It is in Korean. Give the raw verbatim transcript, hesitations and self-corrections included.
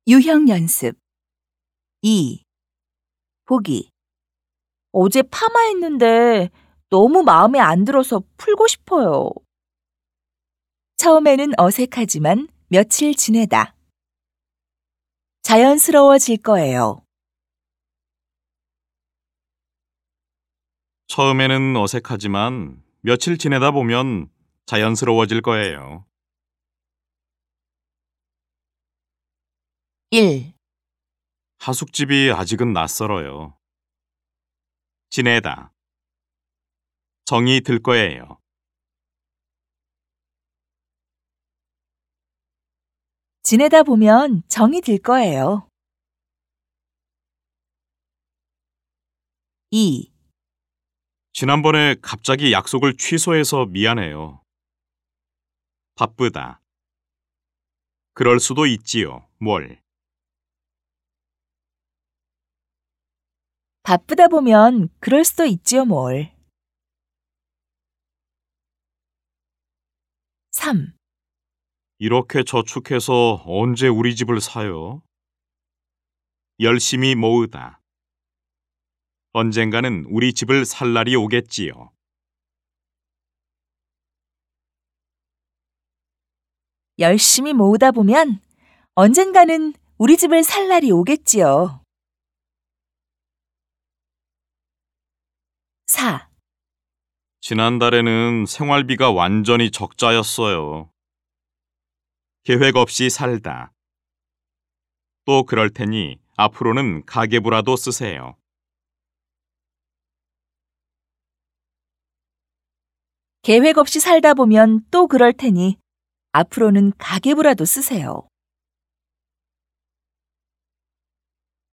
유형 연습. 이. 보기. 어제 파마했는데 너무 마음에 안 들어서 풀고 싶어요. 처음에는 어색하지만 며칠 지내다. 자연스러워질 거예요. 처음에는 어색하지만 며칠 지내다 보면 자연스러워질 거예요. 일. 하숙집이 아직은 낯설어요. 지내다. 정이 들 거예요. 지내다 보면 정이 들 거예요. 이. 지난번에 갑자기 약속을 취소해서 미안해요. 바쁘다. 그럴 수도 있지요. 뭘? 바쁘다 보면 그럴 수도 있지요, 뭘. 삼. 이렇게 저축해서 언제 우리 집을 사요? 열심히 모으다. 언젠가는 우리 집을 살 날이 오겠지요. 열심히 모으다 보면 언젠가는 우리 집을 살 날이 오겠지요. 사. 지난달에는 생활비가 완전히 적자였어요. 계획 없이 살다. 또 그럴 테니 앞으로는 가계부라도 쓰세요. 계획 없이 살다 보면 또 그럴 테니 앞으로는 가계부라도 쓰세요.